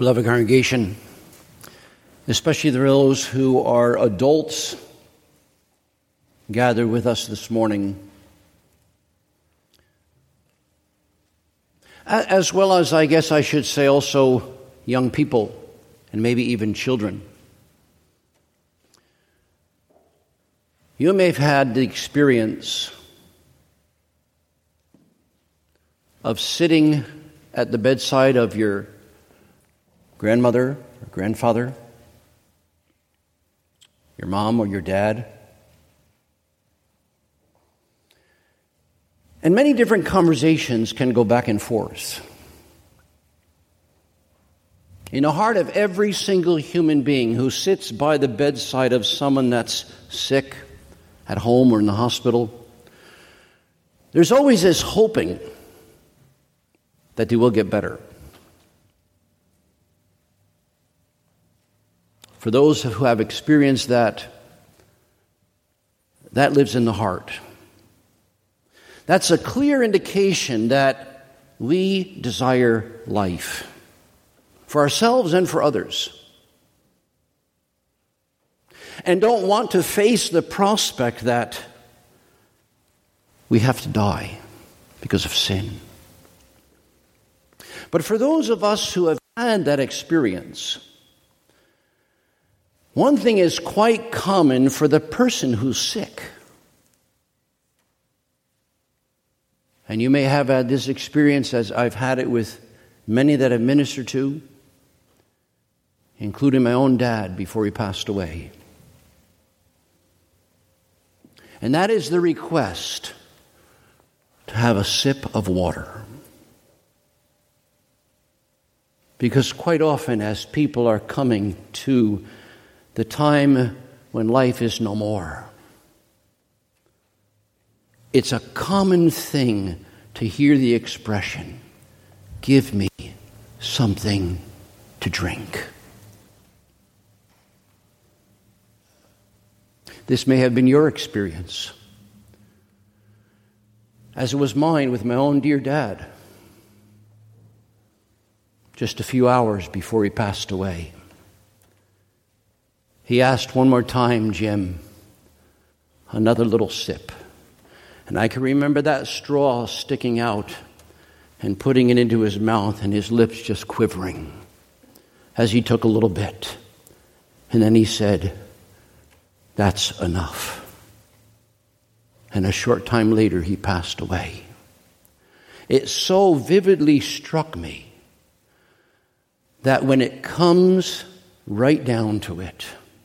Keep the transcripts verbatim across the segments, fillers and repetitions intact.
Beloved congregation, especially those who are adults gathered with us this morning, as well as, I guess I should say, also young people and maybe even children. You may have had the experience of sitting at the bedside of your grandmother or grandfather, your mom or your dad, and many different conversations can go back and forth. In the heart of every single human being who sits by the bedside of someone that's sick, at home or in the hospital, there's always this hoping that they will get better. For those who have experienced that, that lives in the heart. That's a clear indication that we desire life for ourselves and for others, and don't want to face the prospect that we have to die because of sin. But for those of us who have had that experience, one thing is quite common for the person who's sick. And you may have had this experience, as I've had it with many that I've ministered to, including my own dad before he passed away. And that is the request to have a sip of water. Because quite often, as people are coming to the time when life is no more, it's a common thing to hear the expression, "Give me something to drink." This may have been your experience, as it was mine with my own dear dad, just a few hours before he passed away. He asked one more time, "Jim, another little sip." And I can remember that straw sticking out and putting it into his mouth and his lips just quivering as he took a little bit. And then he said, "That's enough." And a short time later, he passed away. It so vividly struck me that when it comes right down to it,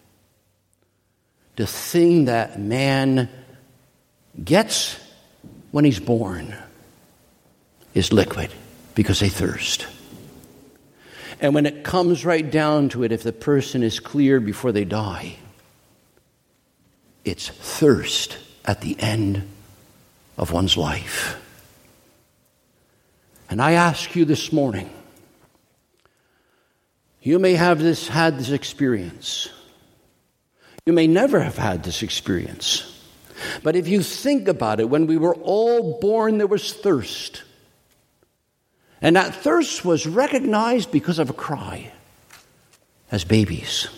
the thing that man gets when he's born is liquid, because they thirst. And when it comes right down to it, if the person is clear before they die, it's thirst at the end of one's life. And I ask you this morning, you may have this had this experience. You may never have had this experience. But if you think about it, when we were all born, there was thirst. And that thirst was recognized because of a cry as babies.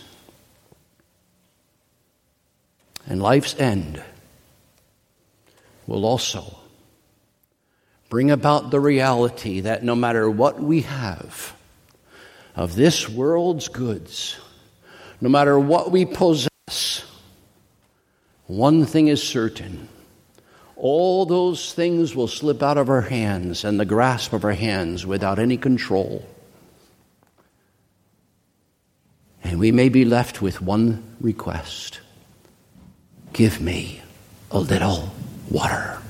And life's end will also bring about the reality that no matter what we have of this world's goods, no matter what we possess, one thing is certain: all those things will slip out of our hands and the grasp of our hands without any control. And we may be left with one request: give me a little water.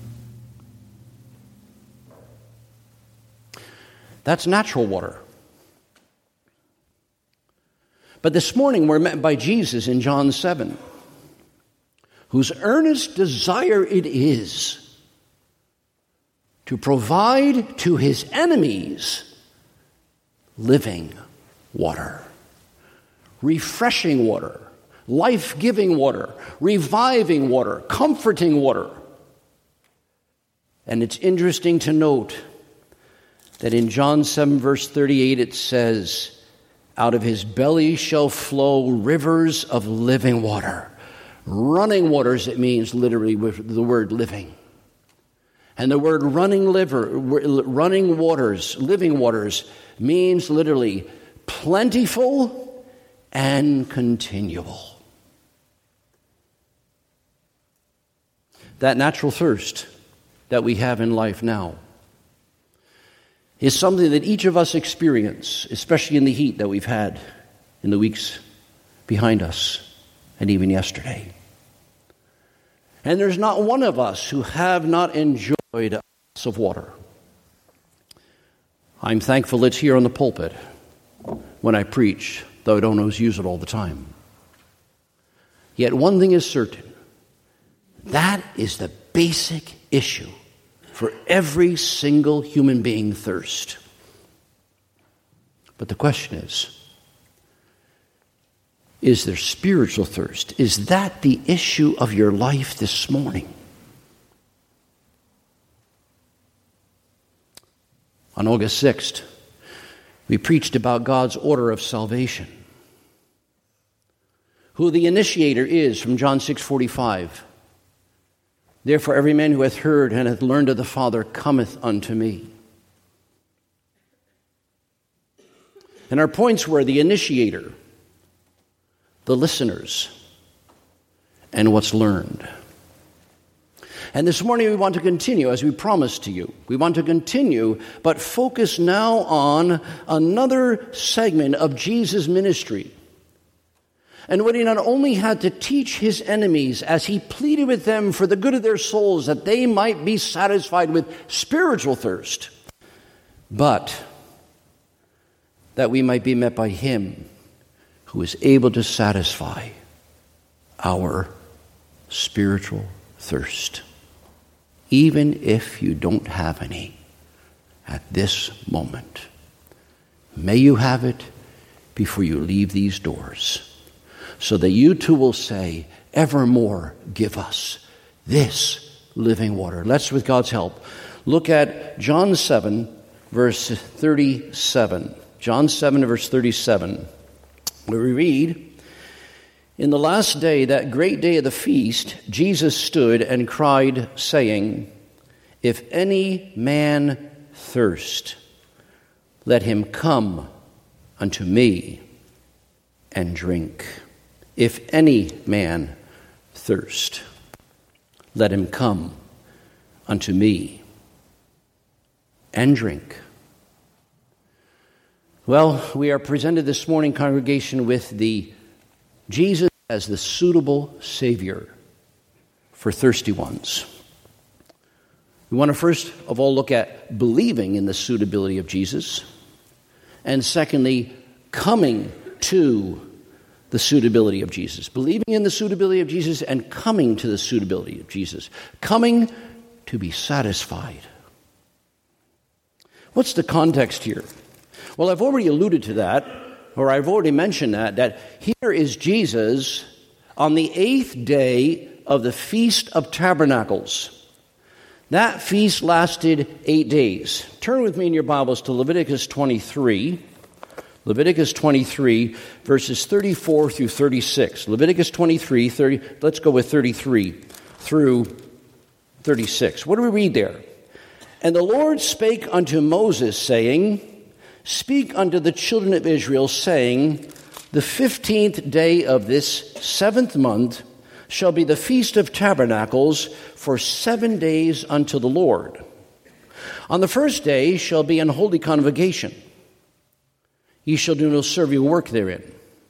That's natural water. But this morning we're met by Jesus in John seven, whose earnest desire it is to provide to his enemies living water, refreshing water, life-giving water, reviving water, comforting water. And it's interesting to note that in John seven, verse thirty-eight, it says, Out of his belly shall flow rivers of living water. Running waters, it means literally with the word living. And the word running liver, running waters, living waters, means literally plentiful and continual. That natural thirst that we have in life now is something that each of us experience, especially in the heat that we've had in the weeks behind us and even yesterday. And there's not one of us who have not enjoyed a glass of water. I'm thankful it's here on the pulpit when I preach, though I don't always use it all the time. Yet one thing is certain. That is the basic issue for every single human being: thirst. But the question is, is there spiritual thirst? Is that the issue of your life this morning? On August sixth, we preached about God's order of salvation. Who the initiator is from John six forty-five. Therefore every man who hath heard and hath learned of the Father cometh unto me. And our points were the initiator, the listeners, and what's learned. And this morning we want to continue, as we promised to you. We want to continue, but focus now on another segment of Jesus' ministry. And what he not only had to teach his enemies as he pleaded with them for the good of their souls, that they might be satisfied with spiritual thirst, but that we might be met by him who is able to satisfy our spiritual thirst, even if you don't have any at this moment. May you have it before you leave these doors, so that you too will say, evermore give us this living water. Let's, with God's help, look at John seven, verse thirty-seven. John seven, verse thirty-seven, where we read, in the last day, that great day of the feast, Jesus stood and cried, saying, if any man thirst, let him come unto me and drink. If any man thirst, let him come unto me and drink. Well, we are presented this morning, congregation, with the Jesus as the suitable Savior for thirsty ones. We want to first of all look at believing in the suitability of Jesus, and secondly, coming to the suitability of Jesus. Believing in the suitability of Jesus and coming to the suitability of Jesus. Coming to be satisfied. What's the context here? Well, I've already alluded to that, or I've already mentioned that, that here is Jesus on the eighth day of the Feast of Tabernacles. That feast lasted eight days. Turn with me in your Bibles to Leviticus twenty-three. Leviticus twenty-three, verses thirty-four through thirty-six. Leviticus twenty-three, thirty, let's go with thirty-three through thirty-six. What do we read there? And the Lord spake unto Moses, saying, speak unto the children of Israel, saying, the fifteenth day of this seventh month shall be the Feast of Tabernacles for seven days unto the Lord. On the first day shall be an holy convocation. Ye shall do no servile work therein.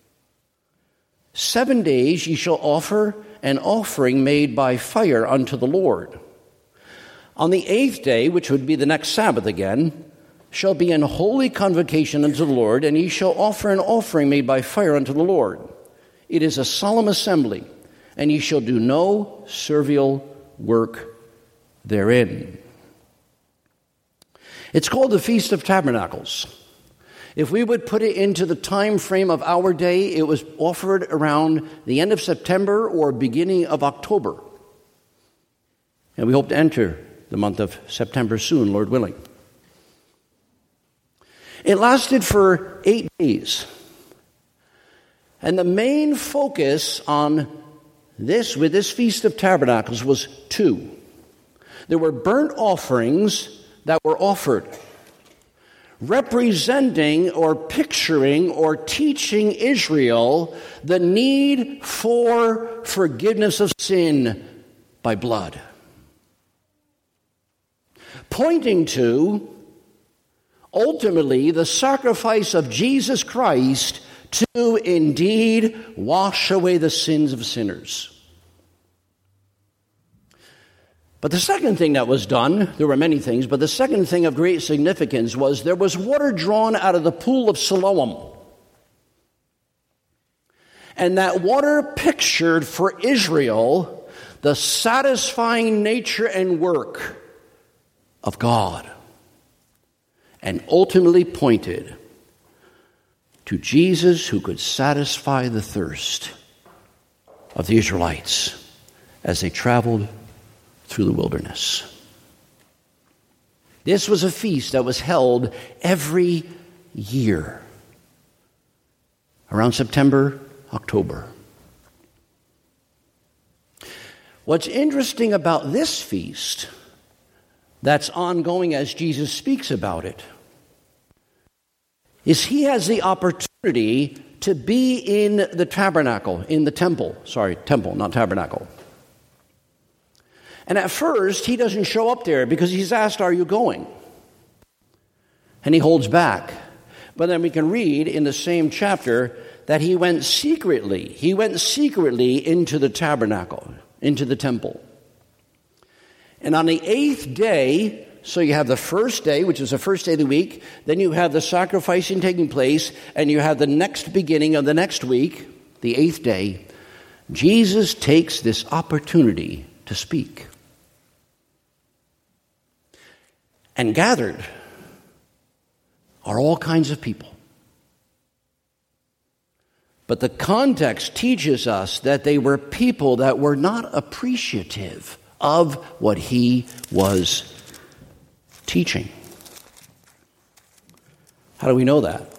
Seven days ye shall offer an offering made by fire unto the Lord. On the eighth day, which would be the next Sabbath again, shall be an holy convocation unto the Lord, and ye shall offer an offering made by fire unto the Lord. It is a solemn assembly, and ye shall do no servile work therein. It's called the Feast of Tabernacles. If we would put it into the time frame of our day, it was offered around the end of September or beginning of October. And we hope to enter the month of September soon, Lord willing. It lasted for eight days. And the main focus on this, with this Feast of Tabernacles, was two. There were burnt offerings that were offered, representing or picturing or teaching Israel the need for forgiveness of sin by blood, pointing to, ultimately, the sacrifice of Jesus Christ to indeed wash away the sins of sinners. But the second thing that was done, there were many things, but the second thing of great significance was there was water drawn out of the pool of Siloam. And that water pictured for Israel the satisfying nature and work of God, and ultimately pointed to Jesus, who could satisfy the thirst of the Israelites as they traveled through the wilderness. This was a feast that was held every year around September, October. What's interesting about this feast that's ongoing as Jesus speaks about it is he has the opportunity to be in the tabernacle, in the temple. Sorry, temple, not tabernacle. And at first, he doesn't show up there because he's asked, "Are you going?" And he holds back. But then we can read in the same chapter that he went secretly. He went secretly into the tabernacle, into the temple. And on the eighth day, so you have the first day, which is the first day of the week, then you have the sacrificing taking place, and you have the next beginning of the next week, the eighth day. Jesus takes this opportunity to speak. And gathered are all kinds of people. But the context teaches us that they were people that were not appreciative of what he was teaching. How do we know that?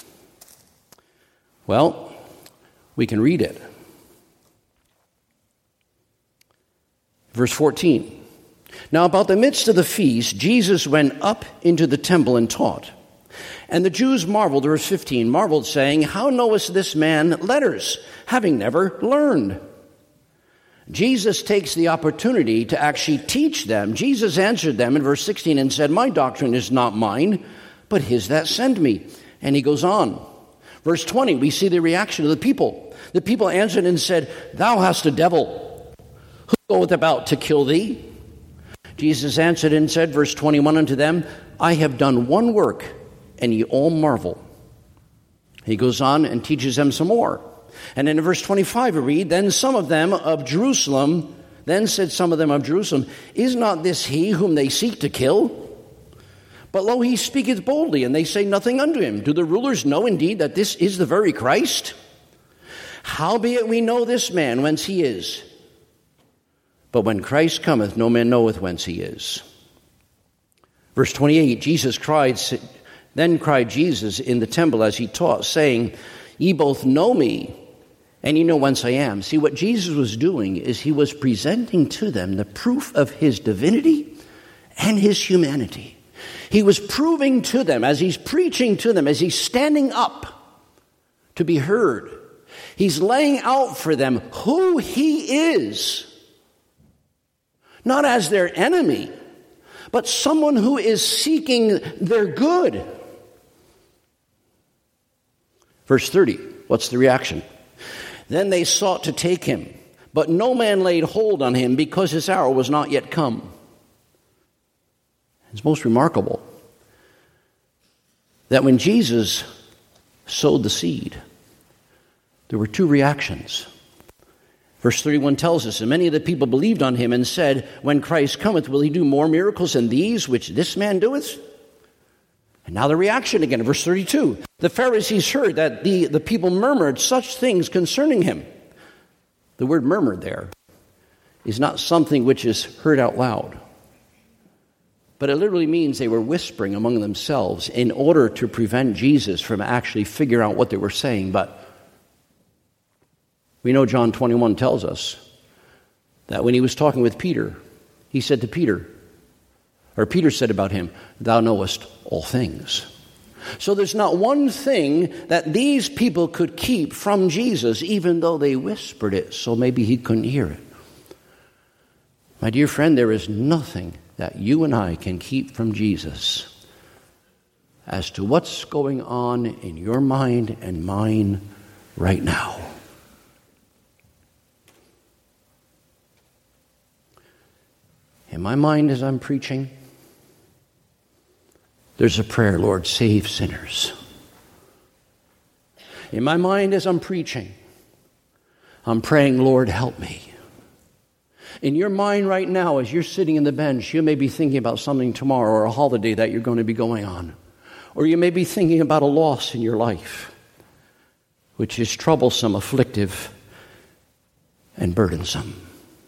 Well, we can read it. Verse fourteen. Now about the midst of the feast, Jesus went up into the temple and taught. And the Jews marveled, verse fifteen, marveled, saying, "How knowest this man letters, having never learned?" Jesus takes the opportunity to actually teach them. Jesus answered them in verse sixteen and said, "My doctrine is not mine, but his that sent me." And he goes on. Verse twenty, we see the reaction of the people. The people answered and said, "Thou hast a devil. Who goeth about to kill thee?" Jesus answered and said, verse twenty-one, unto them, "I have done one work, and ye all marvel." He goes on and teaches them some more. And in verse twenty-five we read, "Then some of them of Jerusalem, then said some of them of Jerusalem, Is not this he whom they seek to kill? But lo, he speaketh boldly, and they say nothing unto him. Do the rulers know indeed that this is the very Christ? Howbeit we know this man whence he is. But when Christ cometh, no man knoweth whence he is." Verse twenty-eight, Jesus cried, then cried Jesus in the temple as he taught, saying, "Ye both know me, and ye know whence I am." See, what Jesus was doing is he was presenting to them the proof of his divinity and his humanity. He was proving to them, as he's preaching to them, as he's standing up to be heard, he's laying out for them who he is. Not as their enemy, but someone who is seeking their good. Verse thirty, what's the reaction? "Then they sought to take him, but no man laid hold on him, because his hour was not yet come." It's most remarkable that when Jesus sowed the seed, there were two reactions. Verse thirty-one tells us, "And many of the people believed on him, and said, When Christ cometh, will he do more miracles than these which this man doeth?" And now the reaction again, verse thirty-two. "The Pharisees heard that the, the people murmured such things concerning him." The word murmured there is not something which is heard out loud, but it literally means they were whispering among themselves in order to prevent Jesus from actually figuring out what they were saying. But We know John twenty-one tells us that when he was talking with Peter, he said to Peter, or Peter said about him, "Thou knowest all things." So there's not one thing that these people could keep from Jesus, even though they whispered it, so maybe he couldn't hear it. My dear friend, there is nothing that you and I can keep from Jesus as to what's going on in your mind and mine right now. In my mind as I'm preaching, there's a prayer, "Lord, save sinners." In my mind as I'm preaching, I'm praying, "Lord, help me." In your mind right now, as you're sitting in the bench, you may be thinking about something tomorrow or a holiday that you're going to be going on. Or you may be thinking about a loss in your life, which is troublesome, afflictive, and burdensome.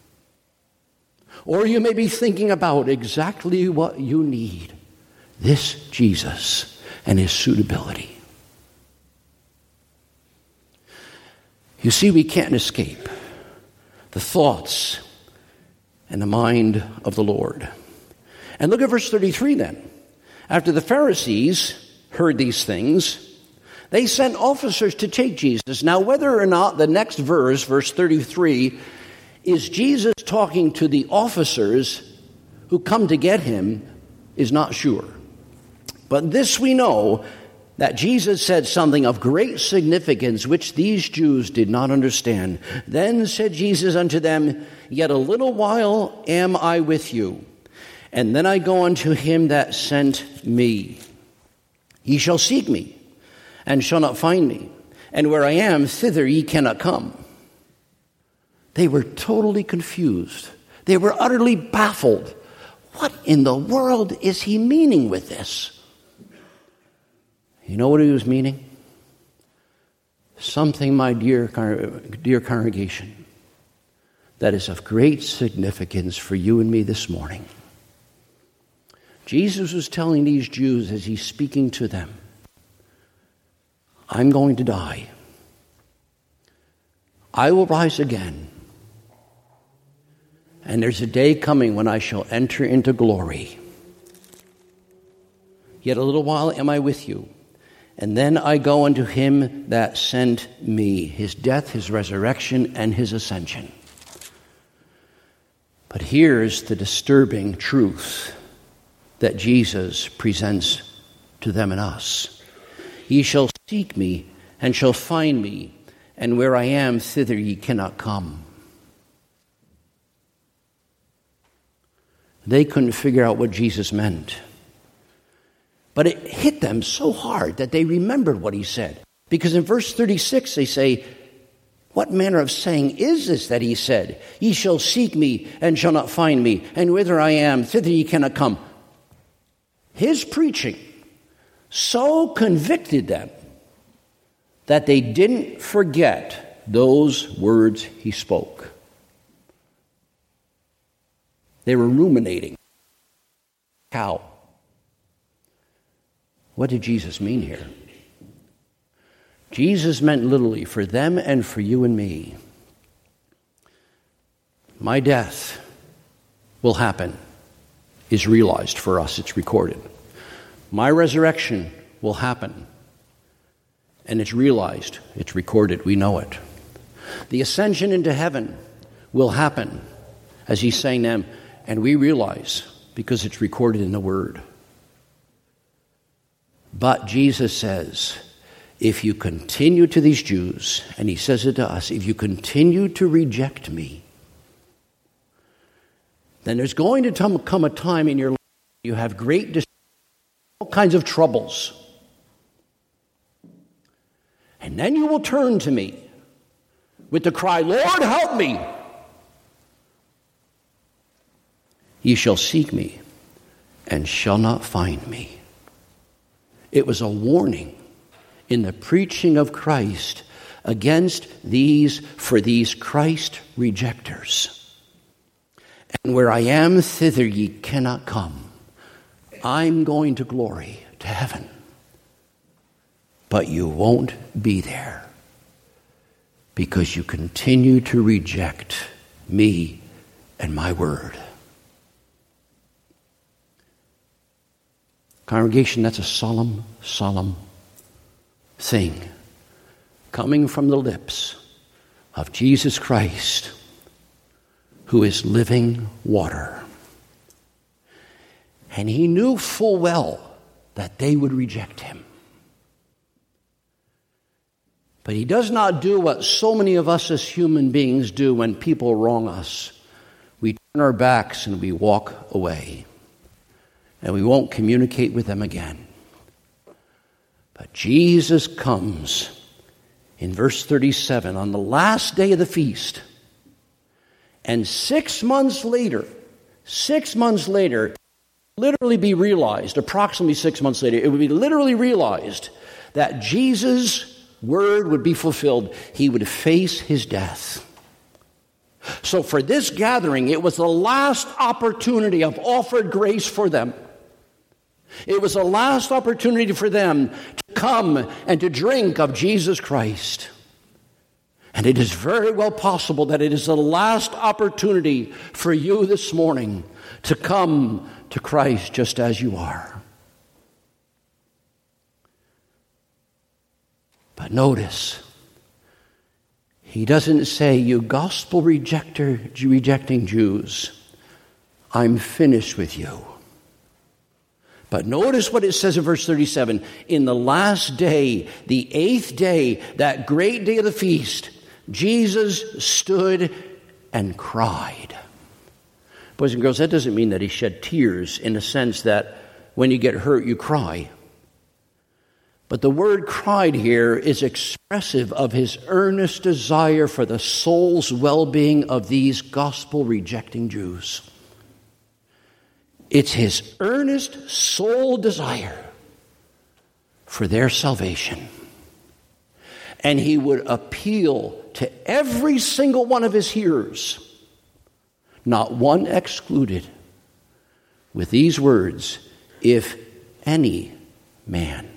Or you may be thinking about exactly what you need, this Jesus and his suitability. You see, we can't escape the thoughts and the mind of the Lord. And look at verse thirty-three then. After the Pharisees heard these things, they sent officers to take Jesus. Now, whether or not the next verse, verse thirty-three, is Jesus talking to the officers who come to get him is not sure. But this we know, that Jesus said something of great significance which these Jews did not understand. Then said Jesus unto them, "Yet a little while am I with you, and then I go unto him that sent me. Ye shall seek me, and shall not find me, and where I am, thither ye cannot come." They were totally confused. They were utterly baffled. What in the world is he meaning with this? You know what he was meaning? Something, my dear, dear congregation, that is of great significance for you and me this morning. Jesus was telling these Jews as he's speaking to them, "I'm going to die. I will rise again. And there's a day coming when I shall enter into glory. Yet a little while am I with you. And then I go unto him that sent me," his death, his resurrection, and his ascension. But here's the disturbing truth that Jesus presents to them and us. "Ye shall seek me, and shall find me, and where I am, thither ye cannot come." They couldn't figure out what Jesus meant. But it hit them so hard that they remembered what he said. Because in verse thirty-six they say, "What manner of saying is this that he said? Ye shall seek me and shall not find me, and whither I am, thither ye cannot come." His preaching so convicted them that they didn't forget those words he spoke. They were ruminating. How? What did Jesus mean here? Jesus meant literally for them and for you and me. My death will happen is realized for us. It's recorded. My resurrection will happen. And it's realized. It's recorded. We know it. The ascension into heaven will happen, as he's saying them, and we realize because it's recorded in the Word. But Jesus says, if you continue to these Jews, and he says it to us, if you continue to reject me, then there's going to come a time in your life you have great dis- all kinds of troubles. And then you will turn to me with the cry, "Lord, help me." Ye shall seek me and shall not find me. It was a warning in the preaching of Christ against these, for these Christ rejectors. "And where I am, thither ye cannot come." I'm going to glory, to heaven. But you won't be there. because you continue to reject me and my word. Congregation, that's a solemn, solemn thing coming from the lips of Jesus Christ, who is living water. And he knew full well that they would reject him. But he does not do what so many of us as human beings do when people wrong us. We turn our backs and we walk away. And we won't communicate with them again. But Jesus comes in verse thirty-seven on the last day of the feast. And six months later, six months later, literally be realized, approximately six months later, it would be literally realized that Jesus' word would be fulfilled. He would face his death. So for this gathering, it was the last opportunity of offered grace for them. It was the last opportunity for them to come and to drink of Jesus Christ. And it is very well possible that it is the last opportunity for you this morning to come to Christ just as you are. But notice, he doesn't say, you gospel rejector, rejecting Jews, I'm finished with you. But notice what it says in verse thirty-seven. In the last day, the eighth day, that great day of the feast, Jesus stood and cried. Boys and girls, that doesn't mean that he shed tears in the sense that when you get hurt, you cry. But the word cried here is expressive of his earnest desire for the soul's well-being of these gospel-rejecting Jews. It's his earnest soul desire for their salvation. And he would appeal to every single one of his hearers, not one excluded, with these words, if any man.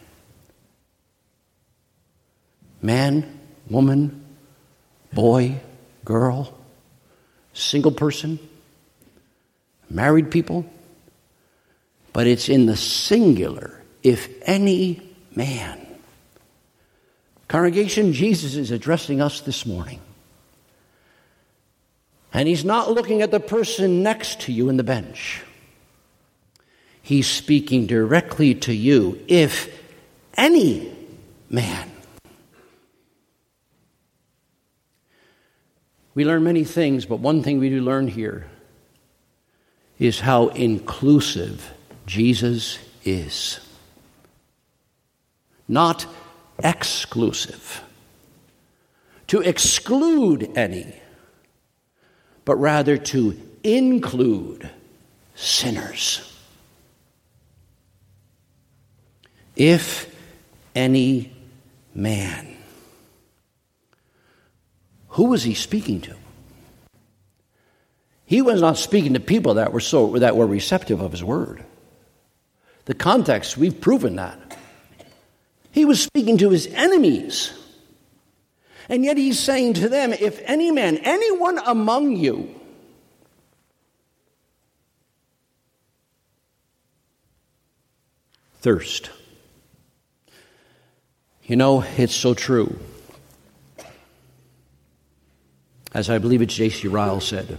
Man, woman, boy, girl, single person, married people. But it's in the singular, if any man. Congregation, Jesus is addressing us this morning. And he's not looking at the person next to you in the bench. He's speaking directly to you, if any man. We learn many things, but one thing we do learn here is how inclusive Jesus is. Not exclusive. To exclude any, but rather to include sinners. If any man. Who was he speaking to? He was not speaking to people that were so that were receptive of his word. The context, we've proven that. He was speaking to his enemies. And yet he's saying to them, if any man, anyone among you, thirst. You know, it's so true. As I believe it's J C Ryle said,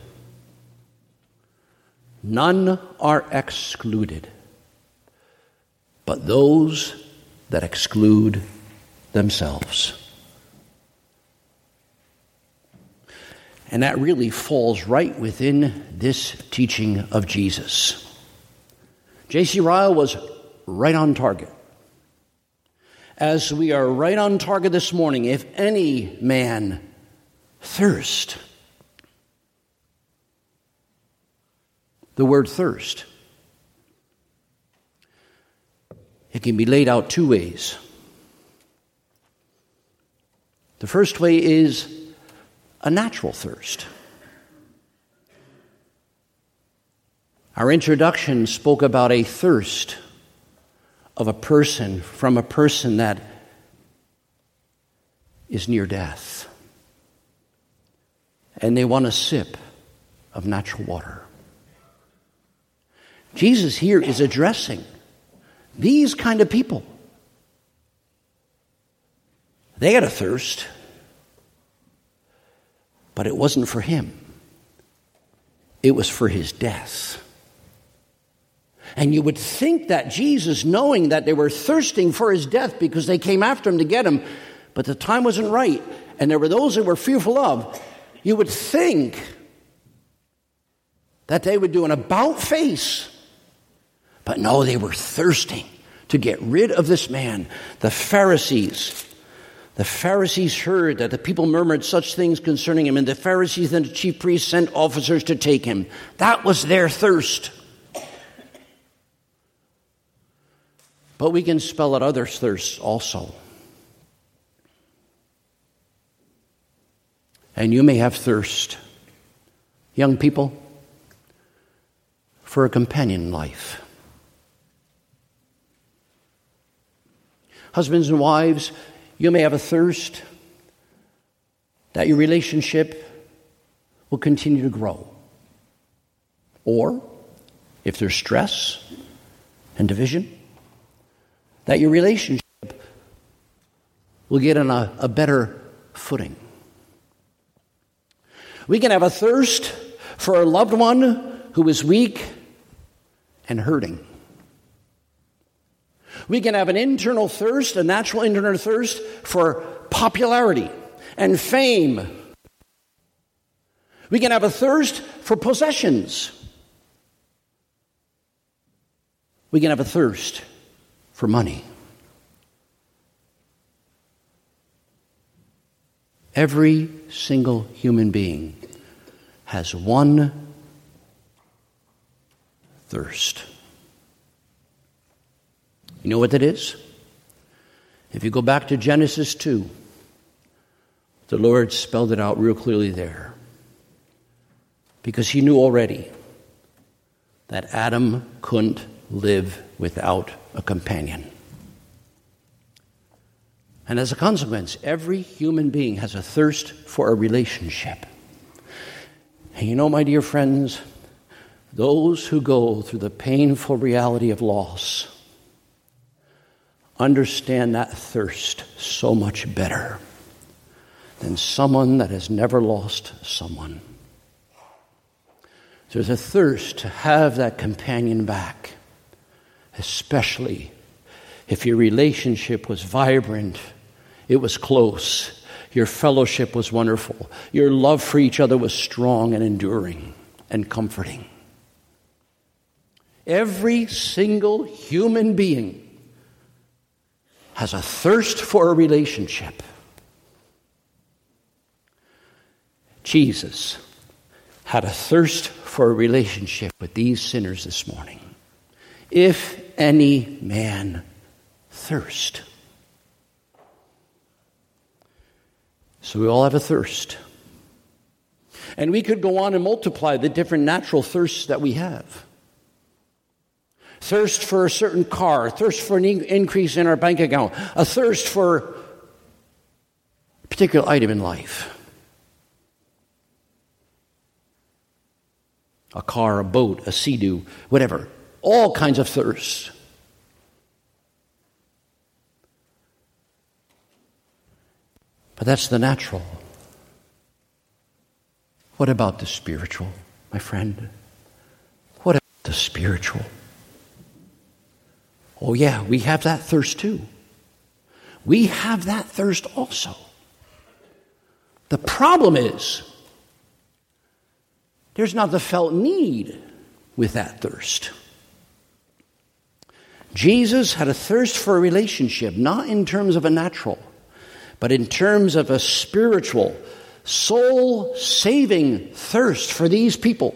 none are excluded, but those that exclude themselves. And that really falls right within this teaching of Jesus. J C Ryle was right on target. As we are right on target this morning, if any man thirst. The word thirst. It can be laid out two ways. The first way is a natural thirst. Our introduction spoke about a thirst of a person from a person that is near death. and they want a sip of natural water. Jesus here is addressing these kind of people. They had a thirst, but it wasn't for him. It was for his death. And you would think that Jesus, knowing that they were thirsting for his death because they came after him to get him, but the time wasn't right, and there were those that were fearful of, you would think that they would do an about face. But no, they were thirsting to get rid of this man. The Pharisees, the Pharisees heard that the people murmured such things concerning him, and the Pharisees and the chief priests sent officers to take him. That was their thirst. But we can spell out other thirsts also. And you may have thirst, young people, for a companion in life. Husbands and wives, you may have a thirst that your relationship will continue to grow. Or, if there's stress and division, that your relationship will get on a, a better footing. We can have a thirst for a loved one who is weak and hurting. We can have an internal thirst, a natural internal thirst for popularity and fame. We can have a thirst for possessions. We can have a thirst for money. Every single human being has one thirst. You know what that is? If you go back to Genesis two, the Lord spelled it out real clearly there. Because he knew already that Adam couldn't live without a companion. And as a consequence, every human being has a thirst for a relationship. And you know, my dear friends, those who go through the painful reality of loss understand that thirst so much better than someone that has never lost someone. There's a thirst to have that companion back, especially if your relationship was vibrant, it was close, your fellowship was wonderful, your love for each other was strong and enduring and comforting. Every single human being has a thirst for a relationship. Jesus had a thirst for a relationship with these sinners this morning. If any man thirst. So we all have a thirst. And we could go on and multiply the different natural thirsts that we have. Thirst for a certain car, thirst for an in- increase in our bank account, a thirst for a particular item in life. A car, a boat, a sea-doo, whatever. All kinds of thirsts. But that's the natural. What about the spiritual, my friend? What about the spiritual? Oh yeah, we have that thirst too. We have that thirst also. The problem is, there's not the felt need with that thirst. Jesus had a thirst for a relationship, not in terms of a natural, but in terms of a spiritual, soul-saving thirst for these people.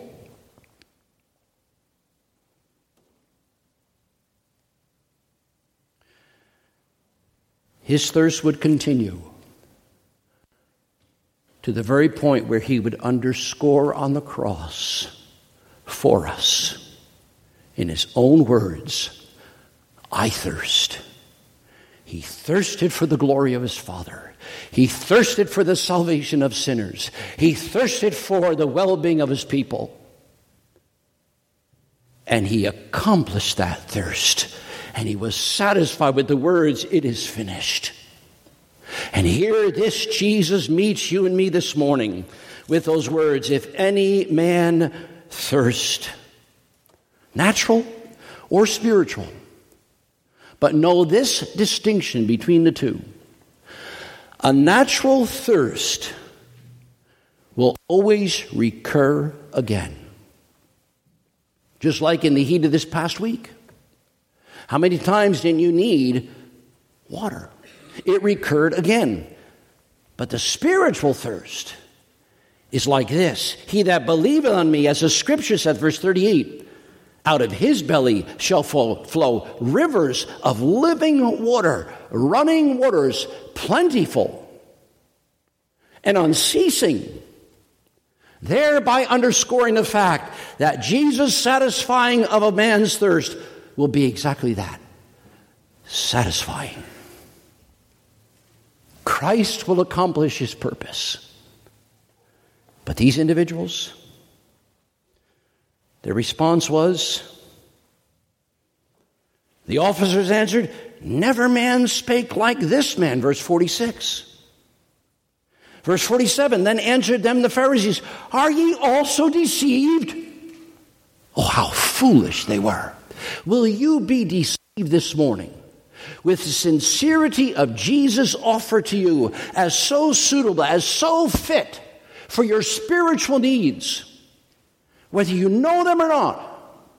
His thirst would continue to the very point where he would underscore on the cross for us, in his own words, I thirst. He thirsted for the glory of his Father. He thirsted for the salvation of sinners. He thirsted for the well-being of his people. And he accomplished that thirst. And he was satisfied with the words, "It is finished." And here this Jesus meets you and me this morning with those words, "If any man thirst," natural or spiritual. But know this distinction between the two. A natural thirst will always recur again. Just like in the heat of this past week. How many times didn't you need water? It recurred again. But the spiritual thirst is like this. "He that believeth on me," as the scripture said, verse thirty-eight, "out of his belly shall flow, flow rivers of living water, running waters, plentiful and unceasing," thereby underscoring the fact that Jesus' satisfying of a man's thirst will be exactly that, satisfying. Christ will accomplish his purpose. But these individuals, their response was, the officers answered, "Never man spake like this man," verse forty-six. Verse forty-seven, "Then answered them the Pharisees, Are ye also deceived?" Oh, how foolish they were. Will you be deceived this morning with the sincerity of Jesus' offer to you as so suitable, as so fit for your spiritual needs, whether you know them or not?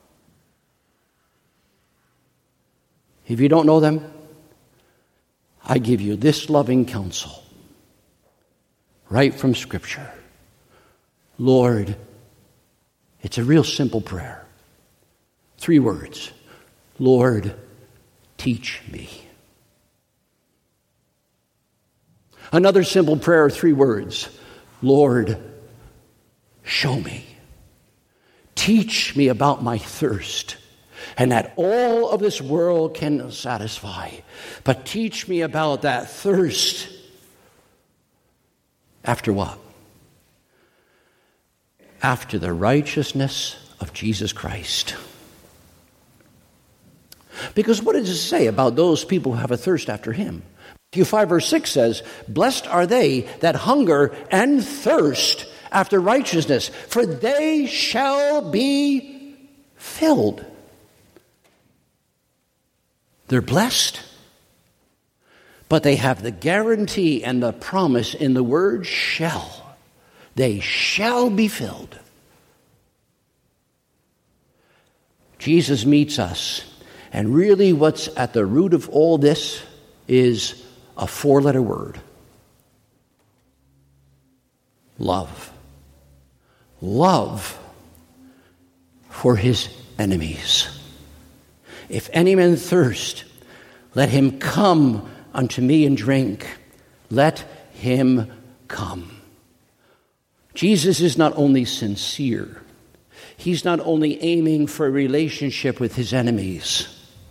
If you don't know them, I give you this loving counsel right from Scripture. Lord, it's a real simple prayer. Three words. Lord, teach me. Another simple prayer, three words. Lord, show me. Teach me about my thirst, and that all of this world can satisfy. But teach me about that thirst after what? After the righteousness of Jesus Christ. Because what does it say about those people who have a thirst after him? Matthew five verse six says, "Blessed are they that hunger and thirst after righteousness, for they shall be filled." They're blessed, but they have the guarantee and the promise in the word shall. They shall be filled. Jesus meets us, and really what's at the root of all this is a four-letter word. Love. Love for his enemies. "If any man thirst, let him come unto me and drink." Let him come. Jesus is not only sincere, he's not only aiming for a relationship with his enemies,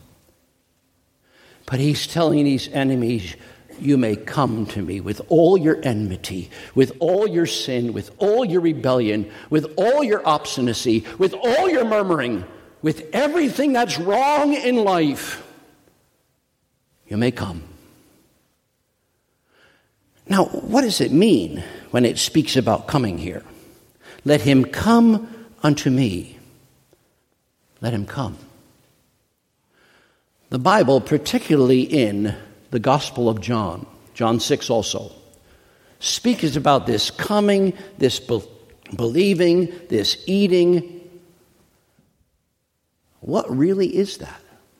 but he's telling these enemies, you may come to me with all your enmity, with all your sin, with all your rebellion, with all your obstinacy, with all your murmuring, with everything that's wrong in life. You may come. Now, what does it mean when it speaks about coming here? Let him come unto me. Let him come. The Bible, particularly in the Gospel of John, John six also, speaks about this coming, this be- believing, this eating. What really is that?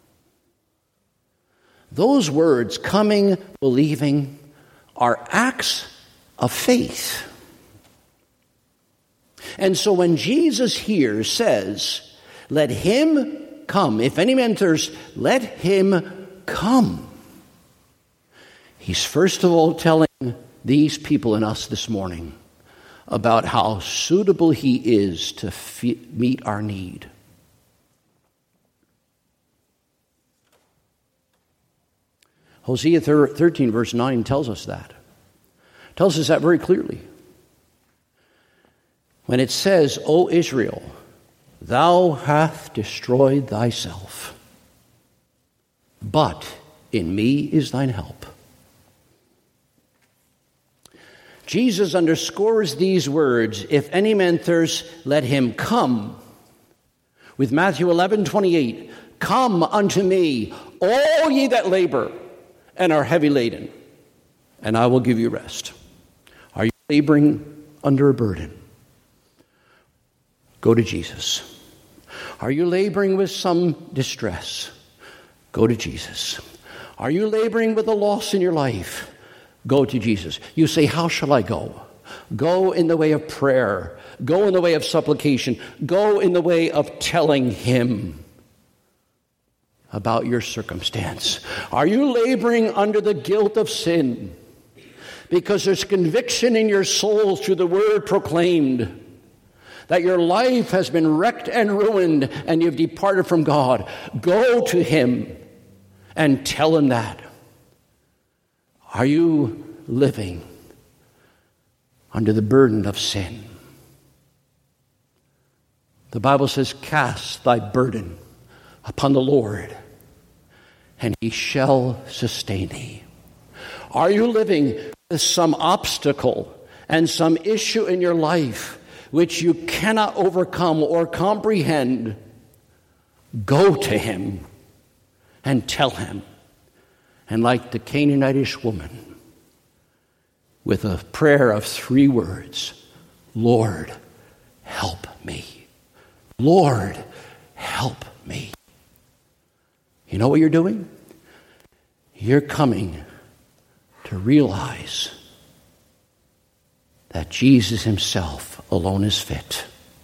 Those words, coming, believing, are acts of faith. And so when Jesus here says, let him come, if any man thirst, let him come. He's first of all telling these people and us this morning about how suitable he is to fe- meet our need. Hosea thirteen, verse nine tells us that. Tells us that very clearly. When it says, O Israel, thou hast destroyed thyself, but in me is thine help. Jesus underscores these words, if any man thirst, let him come. With Matthew eleven twenty-eight, come unto me, all ye that labor and are heavy laden, and I will give you rest. Are you laboring under a burden? Go to Jesus. Are you laboring with some distress? Go to Jesus. Are you laboring with a loss in your life? Go to Jesus. You say, how shall I go? Go in the way of prayer. Go in the way of supplication. Go in the way of telling him about your circumstance. Are you laboring under the guilt of sin? Because there's conviction in your soul through the word proclaimed that your life has been wrecked and ruined and you've departed from God. Go to him and tell him that. Are you living under the burden of sin? The Bible says, cast thy burden upon the Lord, and he shall sustain thee. Are you living with some obstacle and some issue in your life which you cannot overcome or comprehend? Go to him and tell him. And like the Canaanitish woman, with a prayer of three words, Lord, help me. Lord, help me. You know what you're doing? You're coming to realize that Jesus himself alone is fit.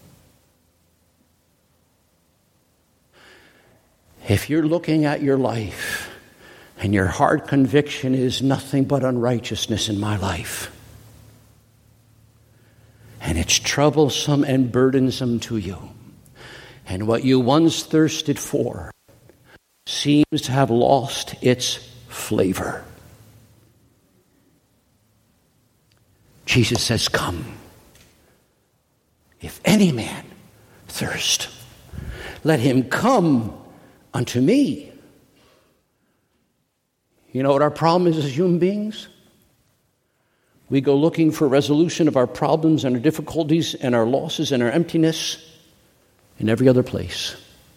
If you're looking at your life and your hard conviction is nothing but unrighteousness in my life, and it's troublesome and burdensome to you, and what you once thirsted for seems to have lost its flavor, Jesus says, come. If any man thirst, let him come unto me. You know what our problem is as human beings? We go looking for resolution of our problems and our difficulties and our losses and our emptiness in every other place.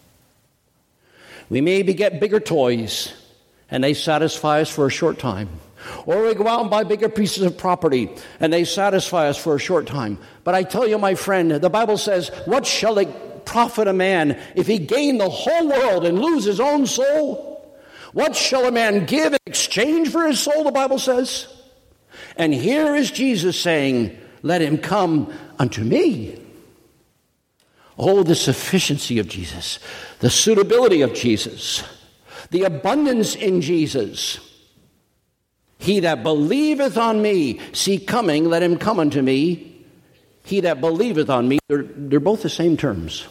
We maybe get bigger toys and they satisfy us for a short time. Or we go out and buy bigger pieces of property and they satisfy us for a short time. But I tell you, my friend, the Bible says, what shall it profit a man if he gain the whole world and lose his own soul? What shall a man give in exchange for his soul, the Bible says? And here is Jesus saying, let him come unto me. Oh, the sufficiency of Jesus, the suitability of Jesus, the abundance in Jesus. He that believeth on me, see coming, let him come unto me. He that believeth on me, they're, they're both the same terms.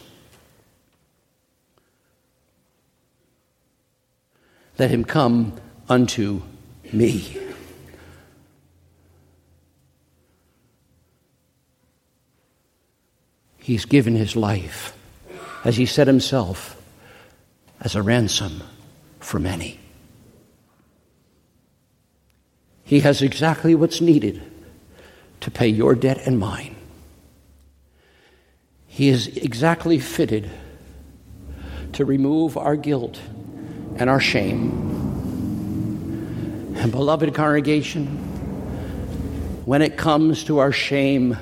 Let him come unto me. He's given his life, as he said himself, as a ransom for many. He has exactly what's needed to pay your debt and mine. He is exactly fitted to remove our guilt and our shame. And beloved congregation, when it comes to our shame,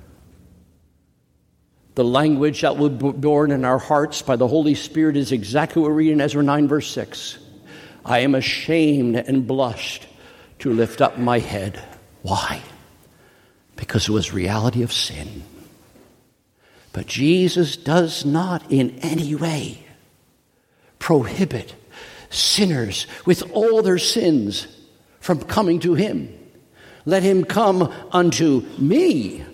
the language that will be born in our hearts by the Holy Spirit is exactly what we read in Ezra nine, verse six. I am ashamed and blushed to lift up my head. Why? Because it was reality of sin. But Jesus does not in any way prohibit sinners with all their sins from coming to him. Let him come unto me.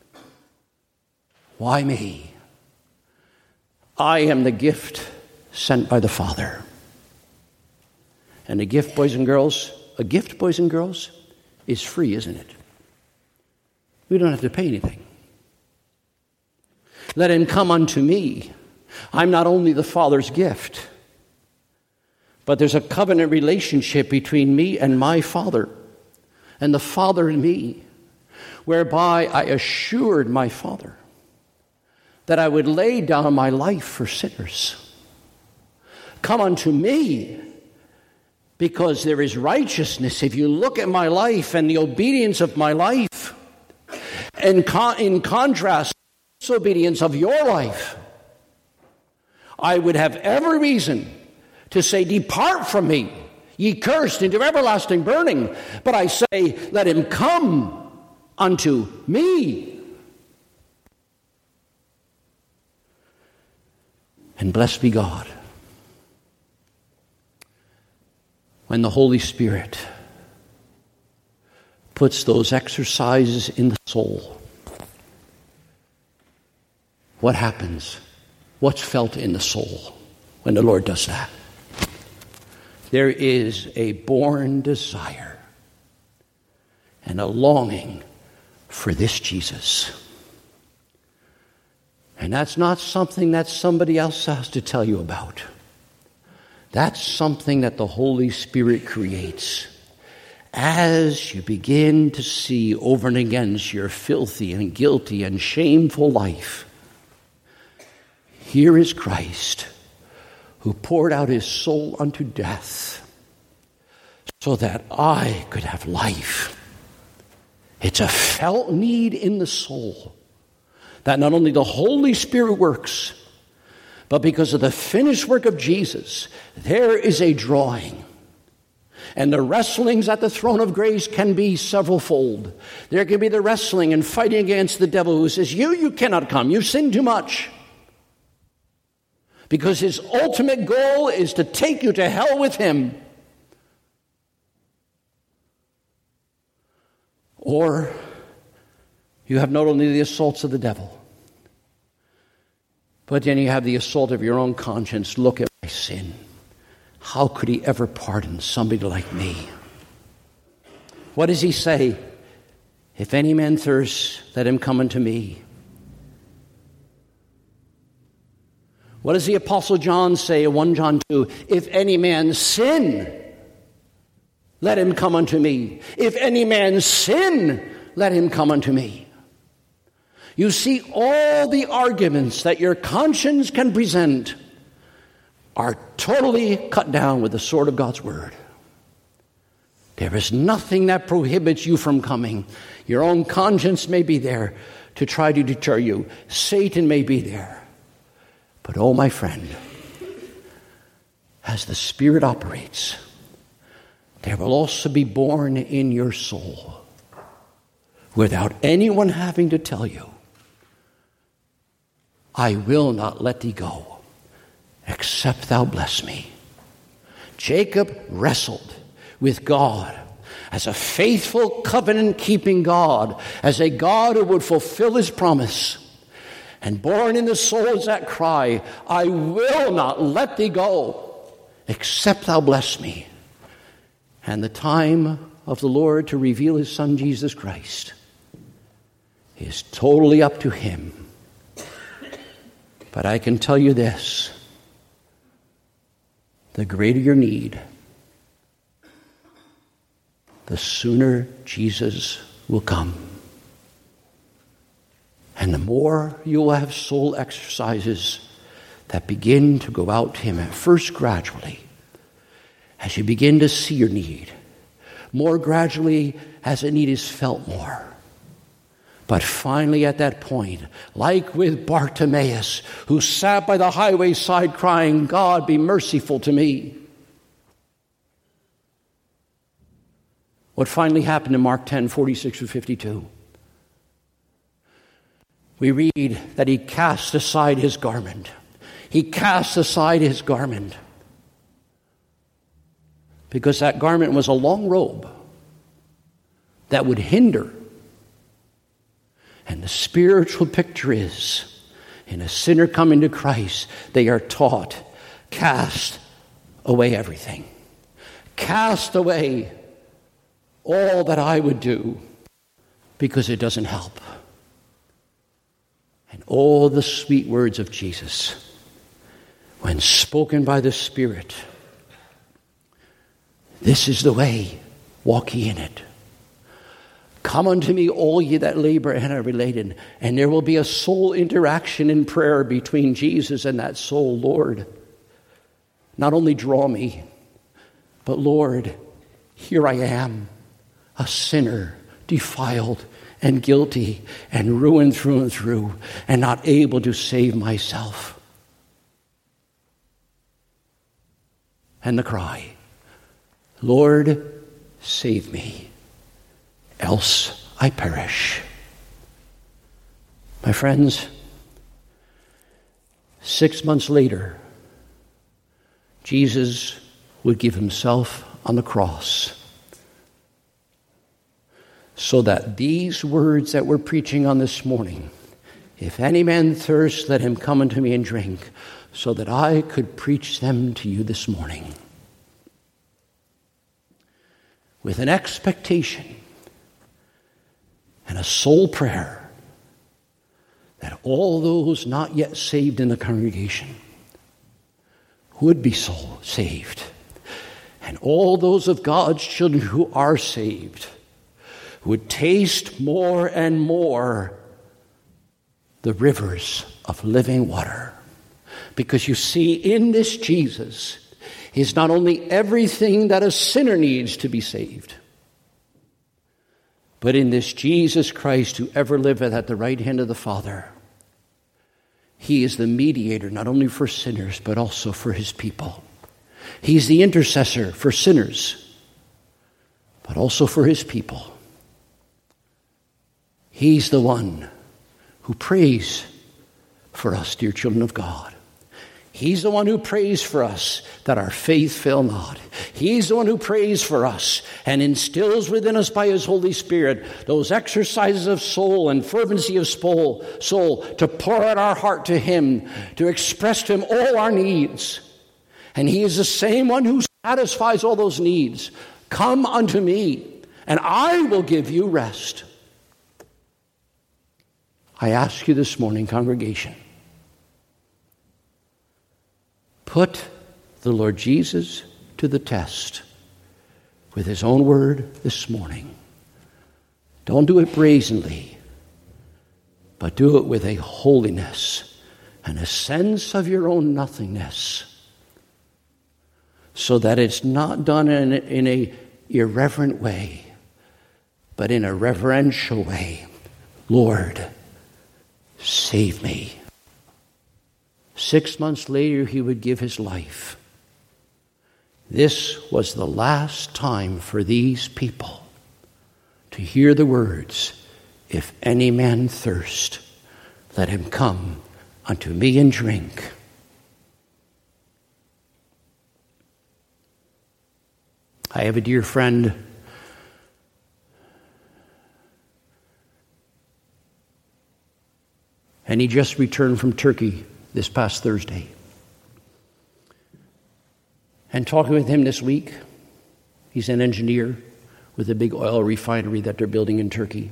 Why me? I am the gift sent by the Father. And a gift, boys and girls, a gift, boys and girls, is free, isn't it? We don't have to pay anything. Let him come unto me. I'm not only the Father's gift, but there's a covenant relationship between me and my Father, and the Father and me, whereby I assured my Father that I would lay down my life for sinners. Come unto me, because there is righteousness. If you look at my life and the obedience of my life, and con- in contrast to the disobedience of your life, I would have every reason to say, depart from me, ye cursed, into everlasting burning. But I say, let him come unto me. And blessed be God, when the Holy Spirit puts those exercises in the soul. What happens? What's felt in the soul when the Lord does that? There is a born desire and a longing for this Jesus. And that's not something that somebody else has to tell you about. That's something that the Holy Spirit creates as you begin to see over and against your filthy and guilty and shameful life. Here is Christ, who poured out his soul unto death so that I could have life. It's a felt need in the soul that not only the Holy Spirit works, but because of the finished work of Jesus, there is a drawing. And the wrestlings at the throne of grace can be several-fold. There can be the wrestling and fighting against the devil who says, you, you cannot come. You've sinned too much. Because his ultimate goal is to take you to hell with him. Or you have not only the assaults of the devil, but then you have the assault of your own conscience. Look at my sin. How could he ever pardon somebody like me? What does he say? If any man thirst, let him come unto me. What does the Apostle John say in First John two? If any man sin, let him come unto me. If any man sin, let him come unto me. You see, all the arguments that your conscience can present are totally cut down with the sword of God's word. There is nothing that prohibits you from coming. Your own conscience may be there to try to deter you. Satan may be there. But oh, my friend, as the Spirit operates, there will also be born in your soul, without anyone having to tell you, I will not let thee go, except thou bless me. Jacob wrestled with God as a faithful covenant-keeping God, as a God who would fulfill his promise. And born in the soul is that cry, I will not let thee go, except thou bless me. And the time of the Lord to reveal his Son, Jesus Christ, is totally up to him. But I can tell you this, the greater your need, the sooner Jesus will come. And the more you will have soul exercises that begin to go out to him, at first gradually, as you begin to see your need, more gradually as the need is felt more. But finally at that point, like with Bartimaeus, who sat by the highway side crying, God, be merciful to me. What finally happened in Mark ten, forty-six to fifty-two? We read that he cast aside his garment. He cast aside his garment because that garment was a long robe that would hinder. And the spiritual picture is, in a sinner coming to Christ, they are taught, cast away everything. cast away all that I would do because it doesn't help. And all the sweet words of Jesus, when spoken by the Spirit, this is the way, walk ye in it. Come unto me, all ye that labor and are related. And there will be a soul interaction in prayer between Jesus and that soul. Lord, not only draw me, but Lord, here I am, a sinner, defiled and guilty and ruined through and through, and not able to save myself. And the cry, Lord, save me, else I perish. My friends, six months later, Jesus would give himself on the cross so that these words that we're preaching on this morning, if any man thirst, let him come unto me and drink, so that I could preach them to you this morning with an expectation and a soul prayer that all those not yet saved in the congregation would be soul saved, and all those of God's children who are saved would taste more and more the rivers of living water. Because you see, in this Jesus is not only everything that a sinner needs to be saved, but in this Jesus Christ who ever liveth at the right hand of the Father, he is the mediator not only for sinners but also for his people. He's the intercessor for sinners but also for his people. He's the one who prays for us, dear children of God. He's the one who prays for us that our faith fail not. He's the one who prays for us and instills within us by his Holy Spirit those exercises of soul and fervency of soul, soul to pour out our heart to him, to express to him all our needs. And he is the same one who satisfies all those needs. Come unto me, and I will give you rest. I ask you this morning, congregation, put the Lord Jesus to the test with his own word this morning. Don't do it brazenly, but do it with a holiness and a sense of your own nothingness, so that it's not done in a, in a irreverent way, but in a reverential way. Lord, save me. Six months later, he would give his life. This was the last time for these people to hear the words, if any man thirst, let him come unto me and drink. I have a dear friend and he just returned from Turkey this past Thursday. And talking with him this week, he's an engineer with a big oil refinery that they're building in Turkey.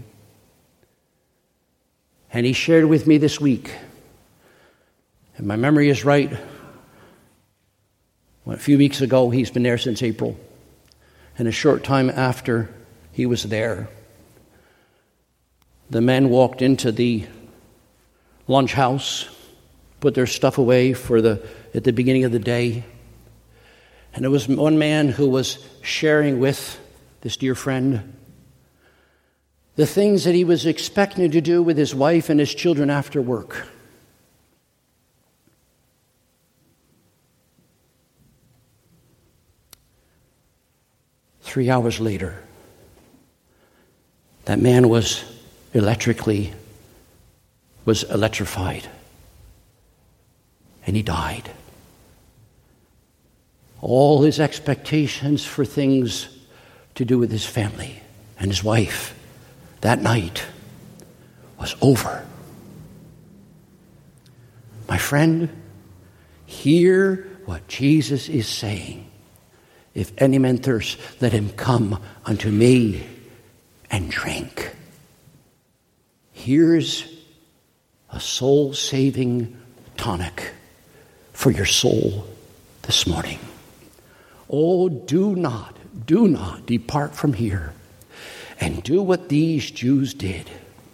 And he shared with me this week, and my memory is right, a few weeks ago, he's been there since April. And a short time after he was there, the men walked into the lunch house, put their stuff away for the at the beginning of the day. And there was one man who was sharing with this dear friend the things that he was expecting to do with his wife and his children after work. Three hours later, that man was electrically, was electrified, and he died. All his expectations for things to do with his family and his wife that night was over. My friend, hear what Jesus is saying. If any man thirst, let him come unto me and drink. Here's a soul-saving tonic for your soul this morning. Oh, do not, do not depart from here and do what these Jews did,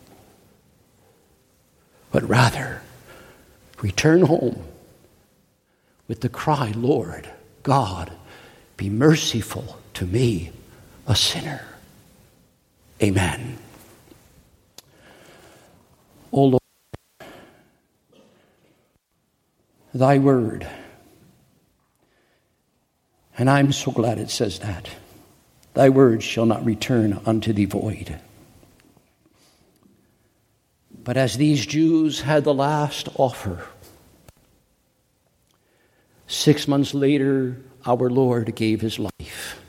but rather return home with the cry, Lord God, be merciful to me, a sinner. Amen. O Lord, thy word, and I'm so glad it says that, thy word shall not return unto thee void. But as these Jews had the last offer, six months later, our Lord gave his life.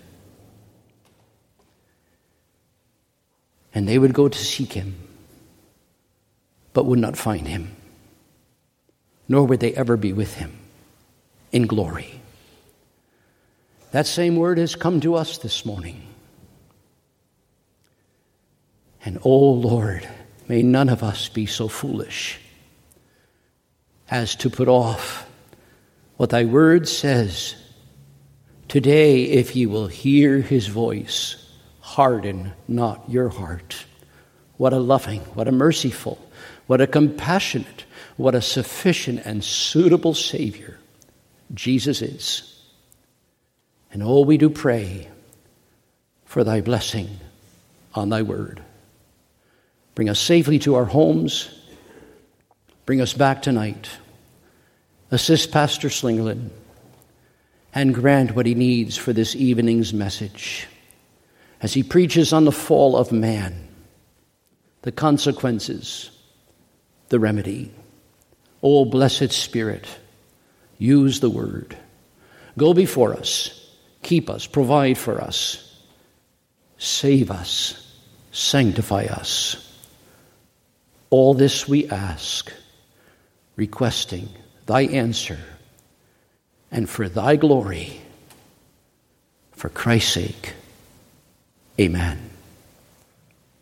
And they would go to seek him, but would not find him, nor would they ever be with him in glory. That same word has come to us this morning. And, oh Lord, may none of us be so foolish as to put off what thy word says. Today, if ye will hear his voice, harden not your heart. What a loving, what a merciful, what a compassionate, what a sufficient and suitable Savior Jesus is. And oh, we do pray for thy blessing on thy word. Bring us safely to our homes. Bring us back tonight. Assist Pastor Slingerland and grant what he needs for this evening's message as he preaches on the fall of man, the consequences, the remedy. Oh, blessed Spirit, use the word. Go before us, keep us, provide for us, save us, sanctify us. All this we ask, requesting thy answer, and for thy glory, for Christ's sake. Amen.